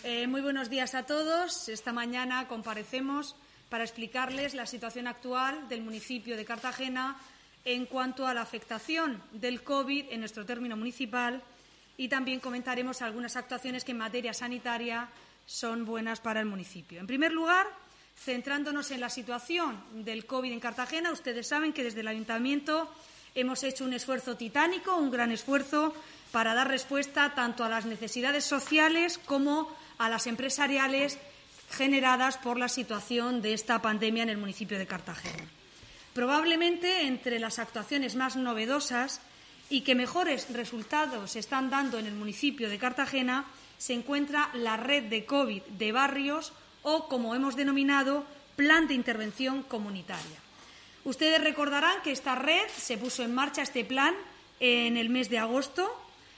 Muy buenos días a todos. Esta mañana comparecemos para explicarles la situación actual del municipio de Cartagena en cuanto a la afectación del COVID en nuestro término municipal y también comentaremos algunas actuaciones que en materia sanitaria son buenas para el municipio. En primer lugar, centrándonos en la situación del COVID en Cartagena, ustedes saben que desde el Ayuntamiento hemos hecho un esfuerzo titánico, un gran esfuerzo para dar respuesta tanto a las necesidades sociales como a las empresariales generadas por la situación de esta pandemia en el municipio de Cartagena. Probablemente entre las actuaciones más novedosas y que mejores resultados están dando en el municipio de Cartagena se encuentra la red de COVID de barrios o, como hemos denominado, Plan de Intervención Comunitaria. Ustedes recordarán que esta red se puso en marcha, este plan, en el mes de agosto.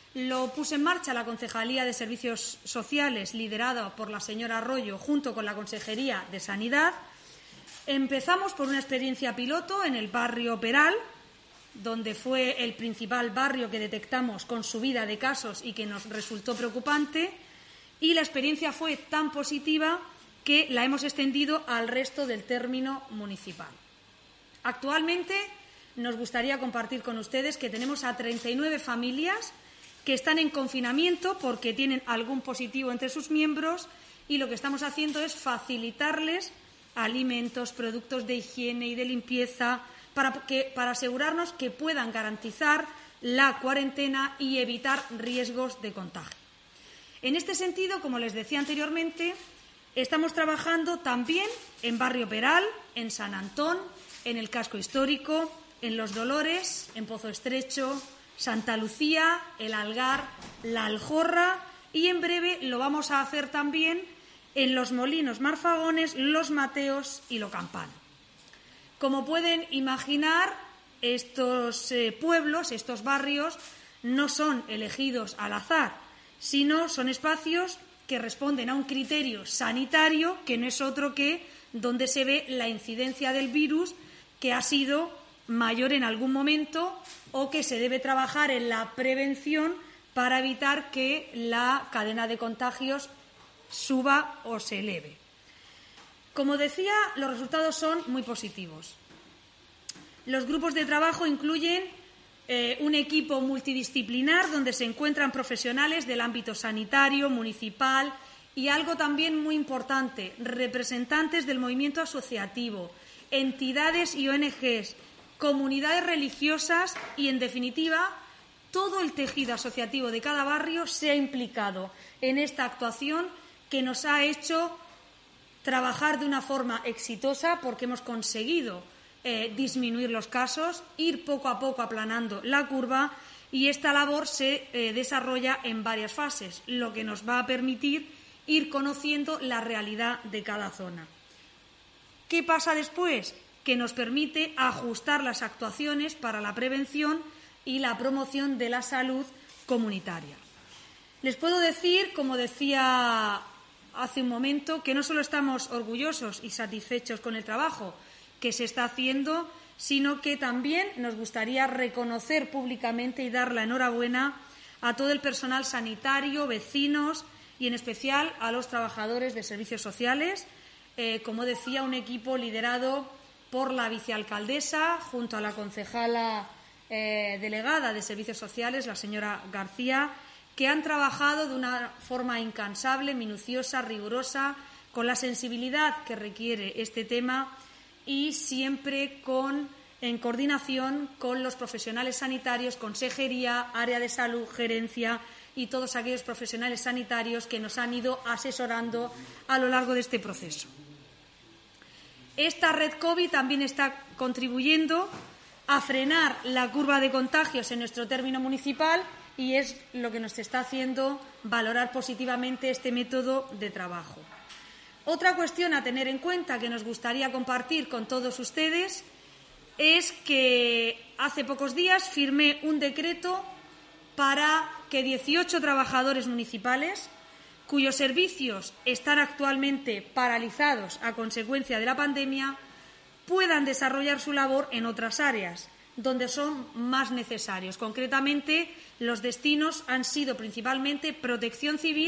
Lo puso en marcha la Concejalía de Servicios Sociales, liderada por la señora Arroyo, junto con la Consejería de Sanidad. Empezamos por una experiencia piloto en el barrio Peral, donde fue el principal barrio que detectamos con subida de casos y que nos resultó preocupante, y la experiencia fue tan positiva que la hemos extendido al resto del término municipal. Actualmente nos gustaría compartir con ustedes que tenemos a 39 familias que están en confinamiento porque tienen algún positivo entre sus miembros y lo que estamos haciendo es facilitarles alimentos, productos de higiene y de limpieza para asegurarnos que puedan garantizar la cuarentena y evitar riesgos de contagio. En este sentido, como les decía anteriormente, estamos trabajando también en Barrio Peral, en San Antón, en el Casco Histórico, en Los Dolores, en Pozo Estrecho, Santa Lucía, El Algar, La Aljorra y en breve lo vamos a hacer también en Los Molinos, Marfagones, Los Mateos y Lo Campano. Como pueden imaginar, estos pueblos, estos barrios, no son elegidos al azar, sino son espacios que responden a un criterio sanitario que no es otro que donde se ve la incidencia del virus que ha sido mayor en algún momento o que se debe trabajar en la prevención para evitar que la cadena de contagios suba o se eleve. Como decía, los resultados son muy positivos. Los grupos de trabajo incluyen un equipo multidisciplinar donde se encuentran profesionales del ámbito sanitario, municipal y algo también muy importante, representantes del movimiento asociativo, entidades y ONGs, comunidades religiosas y, en definitiva, todo el tejido asociativo de cada barrio se ha implicado en esta actuación que nos ha hecho trabajar de una forma exitosa porque hemos conseguido disminuir los casos, ir poco a poco aplanando la curva y esta labor se desarrolla en varias fases, lo que nos va a permitir ir conociendo la realidad de cada zona. ¿Qué pasa después? Que nos permite ajustar las actuaciones para la prevención y la promoción de la salud comunitaria. Les puedo decir, como decía hace un momento, que no solo estamos orgullosos y satisfechos con el trabajo que se está haciendo, sino que también nos gustaría reconocer públicamente y dar la enhorabuena a todo el personal sanitario, vecinos y, en especial, a los trabajadores de servicios sociales. Como decía, un equipo liderado por la vicealcaldesa, junto a la concejala delegada de Servicios Sociales, la señora García, que han trabajado de una forma incansable, minuciosa, rigurosa, con la sensibilidad que requiere este tema y siempre en coordinación con los profesionales sanitarios, consejería, área de salud, gerencia y todos aquellos profesionales sanitarios que nos han ido asesorando a lo largo de este proceso. Esta red COVID también está contribuyendo a frenar la curva de contagios en nuestro término municipal y es lo que nos está haciendo valorar positivamente este método de trabajo. Otra cuestión a tener en cuenta que nos gustaría compartir con todos ustedes es que hace pocos días firmé un decreto para que 18 trabajadores municipales cuyos servicios están actualmente paralizados a consecuencia de la pandemia, puedan desarrollar su labor en otras áreas, donde son más necesarios. Concretamente, los destinos han sido principalmente Protección Civil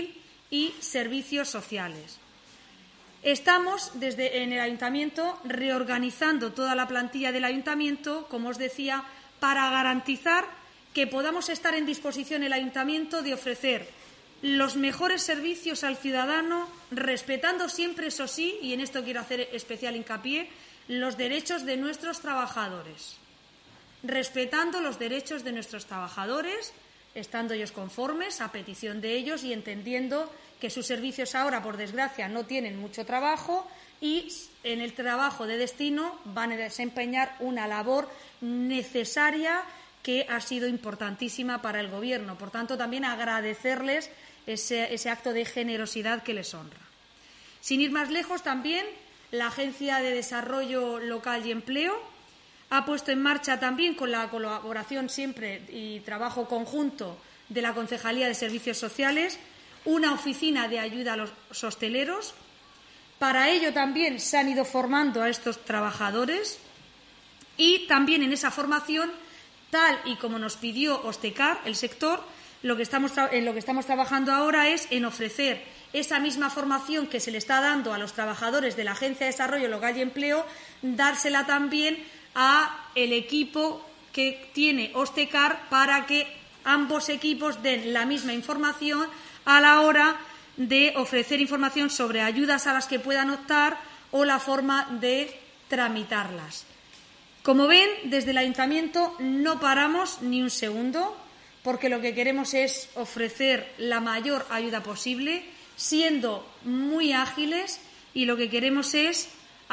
y servicios sociales. Estamos en el Ayuntamiento reorganizando toda la plantilla del Ayuntamiento, como os decía, para garantizar que podamos estar en disposición el Ayuntamiento de ofrecer los mejores servicios al ciudadano, respetando siempre, eso sí, y en esto quiero hacer especial hincapié, los derechos de nuestros trabajadores. Respetando los derechos de nuestros trabajadores, estando ellos conformes a petición de ellos y entendiendo que sus servicios ahora, por desgracia, no tienen mucho trabajo y en el trabajo de destino van a desempeñar una labor necesaria que ha sido importantísima para el Gobierno. Por tanto, también agradecerles ese acto de generosidad que les honra. Sin ir más lejos, también la Agencia de Desarrollo Local y Empleo ha puesto en marcha también, con la colaboración siempre y trabajo conjunto de la Concejalía de Servicios Sociales, una oficina de ayuda a los hosteleros. Para ello también se han ido formando a estos trabajadores y también en esa formación, tal y como nos pidió Ostecar, el sector, en lo que estamos trabajando ahora es en ofrecer esa misma formación que se le está dando a los trabajadores de la Agencia de Desarrollo Local y Empleo, dársela también a el equipo que tiene Ostecar para que ambos equipos den la misma información a la hora de ofrecer información sobre ayudas a las que puedan optar o la forma de tramitarlas. Como ven, desde el Ayuntamiento no paramos ni un segundo, porque lo que queremos es ofrecer la mayor ayuda posible, siendo muy ágiles, y lo que queremos es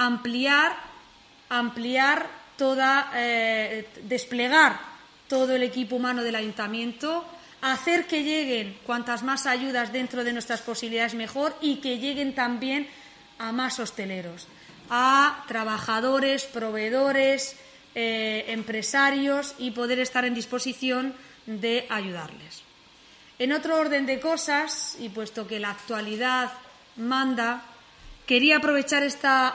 desplegar todo el equipo humano del Ayuntamiento, hacer que lleguen cuantas más ayudas dentro de nuestras posibilidades mejor y que lleguen también a más hosteleros, a trabajadores, proveedores, empresarios, y poder estar en disposición de ayudarles. En otro orden de cosas, y puesto que la actualidad manda, queríamos aprovechar esta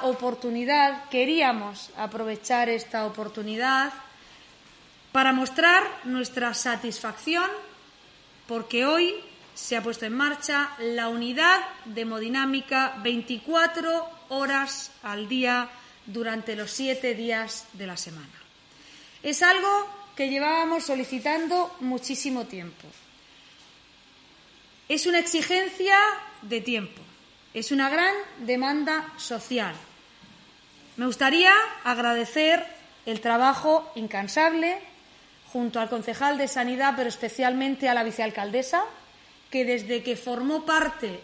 oportunidad para mostrar nuestra satisfacción porque hoy se ha puesto en marcha la unidad de hemodinámica 24 horas al día durante los 7 días de la semana. Es algo que llevábamos solicitando muchísimo tiempo. Es una exigencia de tiempo, es una gran demanda social. Me gustaría agradecer el trabajo incansable junto al concejal de Sanidad, pero especialmente a la vicealcaldesa, que desde que formó parte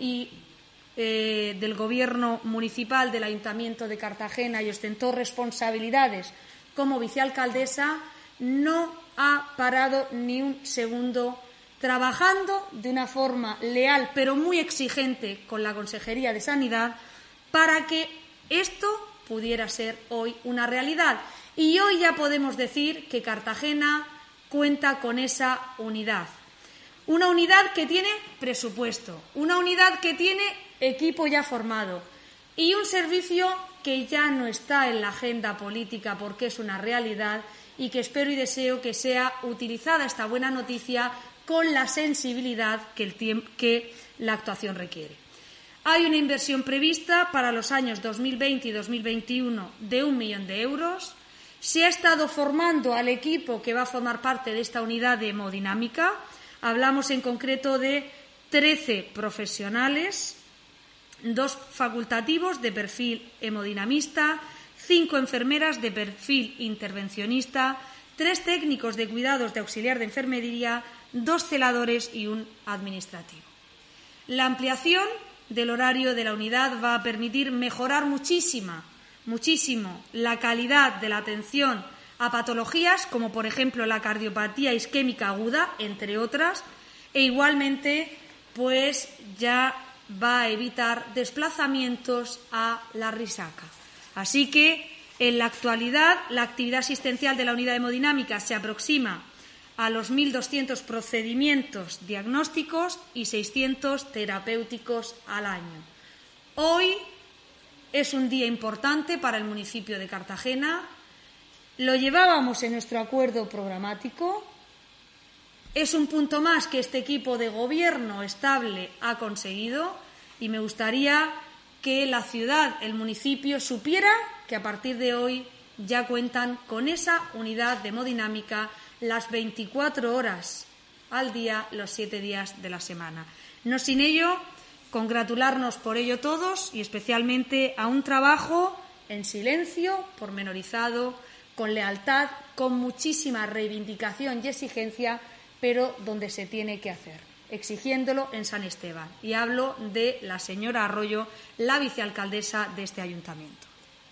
del Gobierno municipal del Ayuntamiento de Cartagena y ostentó responsabilidades como vicealcaldesa, no ha parado ni un segundo trabajando de una forma leal pero muy exigente con la Consejería de Sanidad para que esto pudiera ser hoy una realidad. Y hoy ya podemos decir que Cartagena cuenta con esa unidad. Una unidad que tiene presupuesto, una unidad que tiene equipo ya formado y un servicio que ya no está en la agenda política porque es una realidad y que espero y deseo que sea utilizada esta buena noticia con la sensibilidad que la actuación requiere. Hay una inversión prevista para los años 2020 y 2021 de 1 millón de euros. Se ha estado formando al equipo que va a formar parte de esta unidad de hemodinámica. Hablamos en concreto de 13 profesionales, 2 facultativos de perfil hemodinamista, 5 enfermeras de perfil intervencionista, 3 técnicos de cuidados de auxiliar de enfermería, 2 celadores y 1 administrativo. La ampliación del horario de la unidad va a permitir mejorar muchísimo la calidad de la atención a patologías como, por ejemplo, la cardiopatía isquémica aguda, entre otras, e igualmente pues ya va a evitar desplazamientos a la Risaca. Así que, en la actualidad, la actividad asistencial de la unidad hemodinámica se aproxima a los 1.200 procedimientos diagnósticos y 600 terapéuticos al año. Hoy es un día importante para el municipio de Cartagena. Lo llevábamos en nuestro acuerdo programático Es un punto más que este equipo de gobierno estable ha conseguido y me gustaría que la ciudad, el municipio, supiera que a partir de hoy ya cuentan con esa unidad de hemodinámica las 24 horas al día, los 7 días de la semana. No sin ello, congratularnos por ello todos y especialmente a un trabajo en silencio, pormenorizado, con lealtad, con muchísima reivindicación y exigencia, pero donde se tiene que hacer, exigiéndolo en San Esteban. Y hablo de la señora Arroyo, la vicealcaldesa de este ayuntamiento.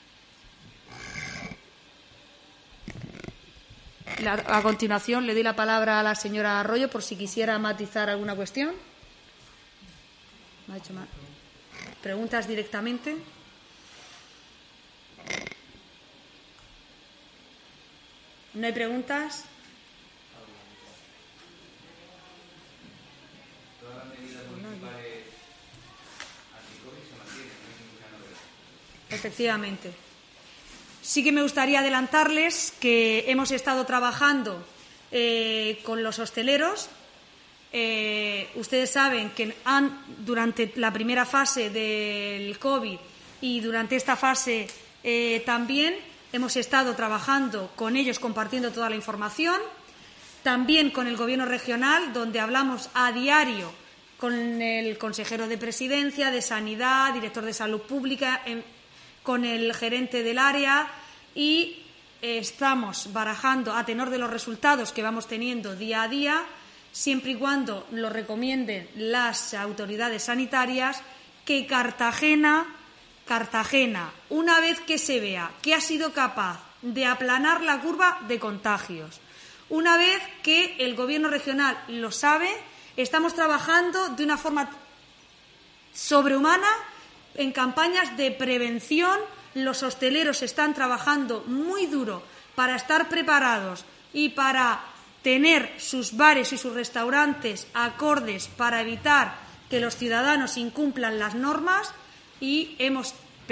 A continuación le doy la palabra a la señora Arroyo por si quisiera matizar alguna cuestión. ¿Me ha hecho mal? ¿Preguntas directamente? ¿No hay preguntas? Efectivamente. Sí que me gustaría adelantarles que hemos estado trabajando con los hosteleros. Ustedes saben que durante la primera fase del COVID y durante esta fase también hemos estado trabajando con ellos, compartiendo toda la información. También con el Gobierno regional, donde hablamos a diario con el consejero de Presidencia, de Sanidad, director de Salud Pública, con el gerente del área y estamos barajando, a tenor de los resultados que vamos teniendo día a día, siempre y cuando lo recomienden las autoridades sanitarias, que Cartagena, una vez que se vea que ha sido capaz de aplanar la curva de contagios, una vez que el Gobierno regional lo sabe, estamos trabajando de una forma sobrehumana en campañas de prevención. Los hosteleros están trabajando muy duro para estar preparados y para tener sus bares y sus restaurantes acordes para evitar que los ciudadanos incumplan las normas y hemos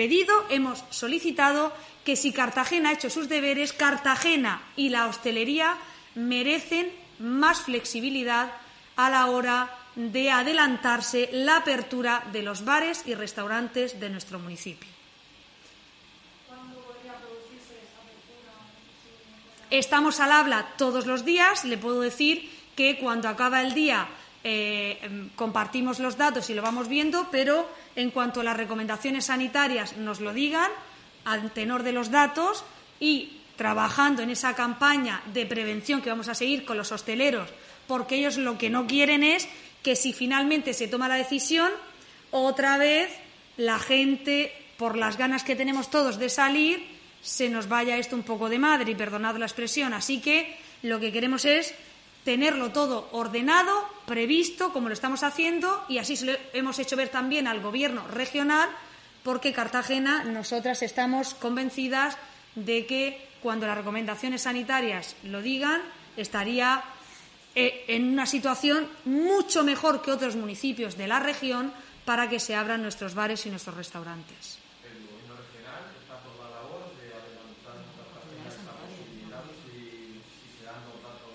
solicitado que si Cartagena ha hecho sus deberes, Cartagena y la hostelería merecen más flexibilidad a la hora de adelantarse la apertura de los bares y restaurantes de nuestro municipio. ¿Cuándo podría producirse esa apertura? Estamos al habla todos los días. Le puedo decir que cuando acaba el día compartimos los datos y lo vamos viendo, pero en cuanto a las recomendaciones sanitarias nos lo digan, al tenor de los datos y trabajando en esa campaña de prevención que vamos a seguir con los hosteleros, porque ellos lo que no quieren es que si finalmente se toma la decisión, otra vez la gente, por las ganas que tenemos todos de salir, se nos vaya esto un poco de madre, y perdonad la expresión. Así que lo que queremos es tenerlo todo ordenado, previsto, como lo estamos haciendo, y así se lo hemos hecho ver también al Gobierno regional, porque Cartagena, nosotras estamos convencidas de que cuando las recomendaciones sanitarias lo digan, estaría en una situación mucho mejor que otros municipios de la región para que se abran nuestros bares y nuestros restaurantes. ¿El Gobierno regional está por la labor de adelantar esta posibilidad si se dan los datos?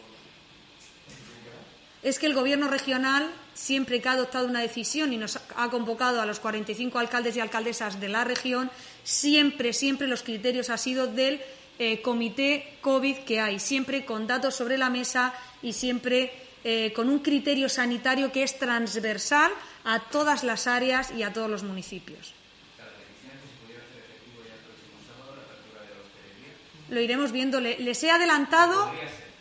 Es que el Gobierno regional, siempre que ha adoptado una decisión y nos ha convocado a los 45 alcaldes y alcaldesas de la región, siempre los criterios han sido del comité COVID que hay, siempre con datos sobre la mesa y siempre con un criterio sanitario que es transversal a todas las áreas y a todos los municipios. Lo iremos viendo. Les he adelantado.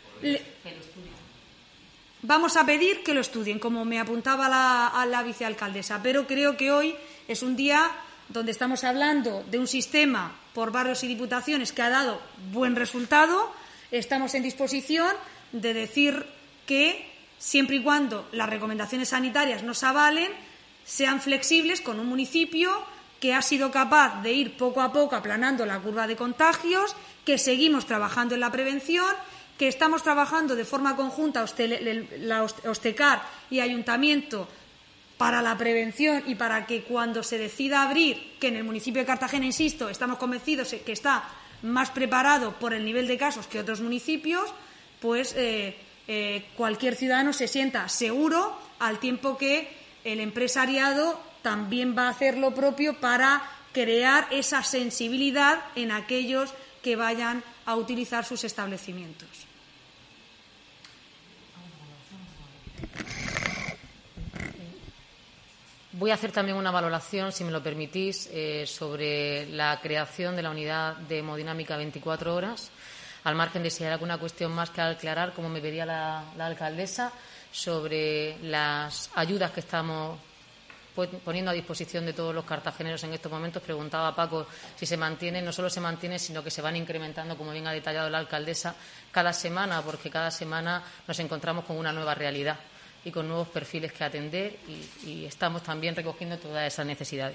Vamos a pedir que lo estudien, como me apuntaba la vicealcaldesa, pero creo que hoy es un día donde estamos hablando de un sistema por barrios y diputaciones que ha dado buen resultado. Estamos en disposición de decir que, siempre y cuando las recomendaciones sanitarias nos avalen, sean flexibles con un municipio que ha sido capaz de ir poco a poco aplanando la curva de contagios, que seguimos trabajando en la prevención, que estamos trabajando de forma conjunta Ostecar y Ayuntamiento para la prevención y para que cuando se decida abrir, que en el municipio de Cartagena, insisto, estamos convencidos que está más preparado por el nivel de casos que otros municipios, pues cualquier ciudadano se sienta seguro, al tiempo que el empresariado también va a hacer lo propio para crear esa sensibilidad en aquellos que vayan a utilizar sus establecimientos. Voy a hacer también una valoración, si me lo permitís, sobre la creación de la unidad de hemodinámica 24 horas, al margen de si hay alguna cuestión más que aclarar, como me pedía la alcaldesa, sobre las ayudas que estamos poniendo a disposición de todos los cartageneros en estos momentos. Preguntaba Paco si se mantienen. No solo se mantienen, sino que se van incrementando, como bien ha detallado la alcaldesa, cada semana, porque cada semana nos encontramos con una nueva realidad y con nuevos perfiles que atender, y estamos también recogiendo todas esas necesidades.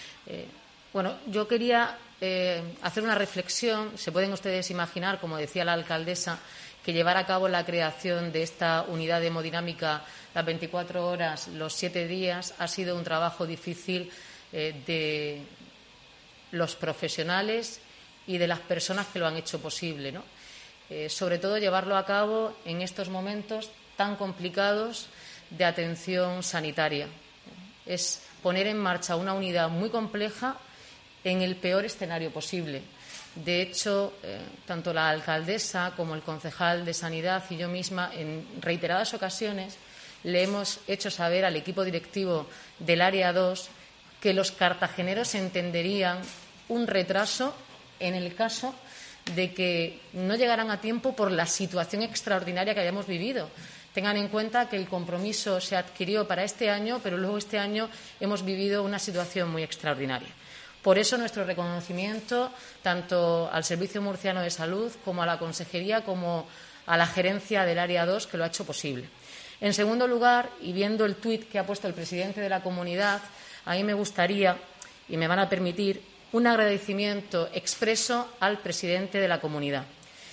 Yo quería hacer una reflexión. Se pueden ustedes imaginar, como decía la alcaldesa, que llevar a cabo la creación de esta unidad de hemodinámica las 24 horas, los 7 días, ha sido un trabajo difícil de los profesionales y de las personas que lo han hecho posible, ¿no? Sobre todo llevarlo a cabo en estos momentos tan complicados de atención sanitaria. Es poner en marcha una unidad muy compleja en el peor escenario posible. De hecho, tanto la alcaldesa como el concejal de Sanidad y yo misma, en reiteradas ocasiones, le hemos hecho saber al equipo directivo del Área 2 que los cartageneros entenderían un retraso en el caso de que no llegaran a tiempo por la situación extraordinaria que hayamos vivido. Tengan en cuenta que el compromiso se adquirió para este año, pero luego este año hemos vivido una situación muy extraordinaria. Por eso nuestro reconocimiento tanto al Servicio Murciano de Salud como a la Consejería como a la gerencia del Área 2, que lo ha hecho posible. En segundo lugar, y viendo el tuit que ha puesto el presidente de la comunidad, a mí me gustaría, y me van a permitir, un agradecimiento expreso al presidente de la comunidad,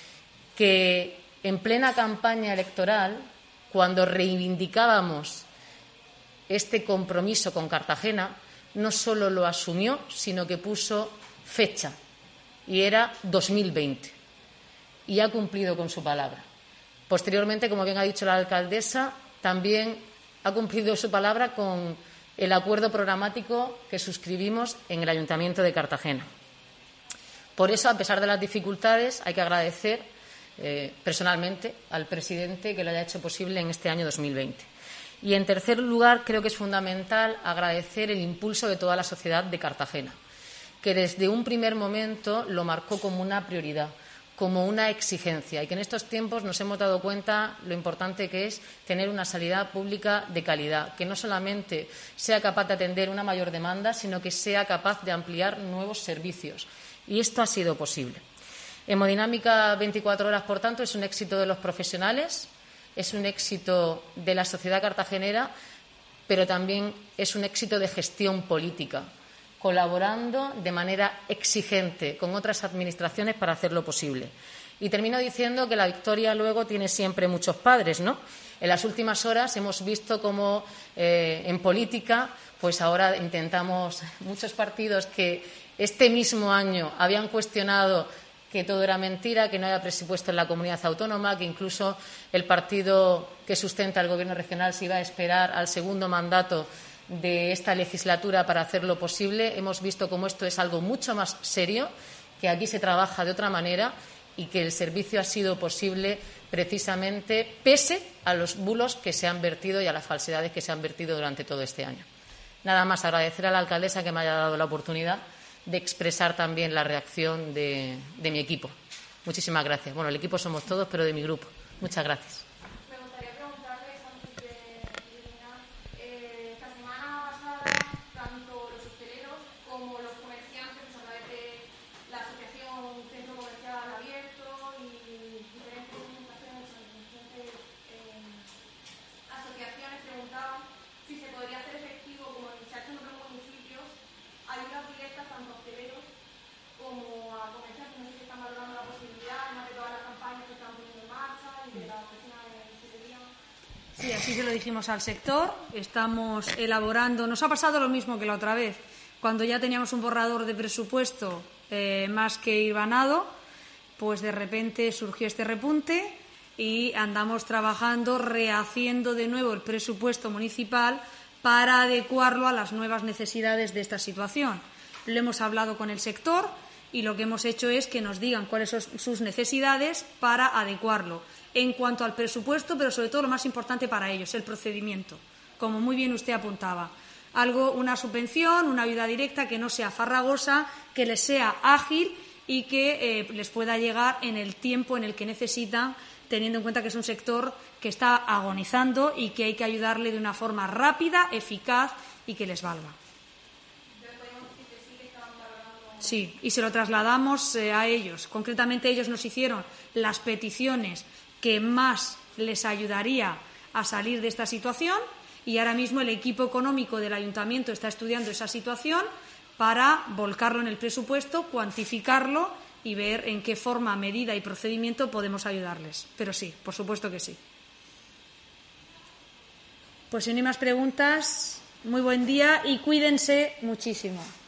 que en plena campaña electoral, cuando reivindicábamos este compromiso con Cartagena, no solo lo asumió, sino que puso fecha, y era 2020, y ha cumplido con su palabra. Posteriormente, como bien ha dicho la alcaldesa, también ha cumplido su palabra con el acuerdo programático que suscribimos en el Ayuntamiento de Cartagena. Por eso, a pesar de las dificultades, hay que agradecer personalmente al presidente que lo haya hecho posible en este año 2020. Y, en tercer lugar, creo que es fundamental agradecer el impulso de toda la sociedad de Cartagena, que desde un primer momento lo marcó como una prioridad, como una exigencia, y que en estos tiempos nos hemos dado cuenta lo importante que es tener una sanidad pública de calidad, que no solamente sea capaz de atender una mayor demanda, sino que sea capaz de ampliar nuevos servicios. Y esto ha sido posible. Hemodinámica 24 horas, por tanto, es un éxito de los profesionales, es un éxito de la sociedad cartagenera, pero también es un éxito de gestión política, colaborando de manera exigente con otras administraciones para hacerlo posible. Y termino diciendo que la victoria luego tiene siempre muchos padres, ¿no? En las últimas horas hemos visto cómo en política, pues ahora intentamos, muchos partidos que este mismo año habían cuestionado que todo era mentira, que no había presupuesto en la comunidad autónoma, que incluso el partido que sustenta el Gobierno regional se iba a esperar al segundo mandato de esta legislatura para hacerlo posible. Hemos visto cómo esto es algo mucho más serio, que aquí se trabaja de otra manera y que el servicio ha sido posible precisamente pese a los bulos que se han vertido y a las falsedades que se han vertido durante todo este año. Nada más, agradecer a la alcaldesa que me haya dado la oportunidad de expresar también la reacción de mi equipo. Muchísimas gracias. Bueno, el equipo somos todos, pero de mi grupo. Muchas gracias. Sí, así se lo dijimos al sector. Estamos elaborando. Nos ha pasado lo mismo que la otra vez, cuando ya teníamos un borrador de presupuesto más que hilvanado, pues de repente surgió este repunte y andamos trabajando, rehaciendo de nuevo el presupuesto municipal para adecuarlo a las nuevas necesidades de esta situación. Lo hemos hablado con el sector y lo que hemos hecho es que nos digan cuáles son sus necesidades para adecuarlo en cuanto al presupuesto, pero sobre todo lo más importante para ellos, el procedimiento, como muy bien usted apuntaba. Una subvención, una ayuda directa que no sea farragosa, que les sea ágil y que les pueda llegar en el tiempo en el que necesitan, teniendo en cuenta que es un sector que está agonizando y que hay que ayudarle de una forma rápida, eficaz y que les valga. Sí, y se lo trasladamos a ellos. Concretamente, ellos nos hicieron las peticiones que más les ayudaría a salir de esta situación y ahora mismo el equipo económico del Ayuntamiento está estudiando esa situación para volcarlo en el presupuesto, cuantificarlo y ver en qué forma, medida y procedimiento podemos ayudarles. Pero sí, por supuesto que sí. Pues si no hay más preguntas, muy buen día y cuídense muchísimo.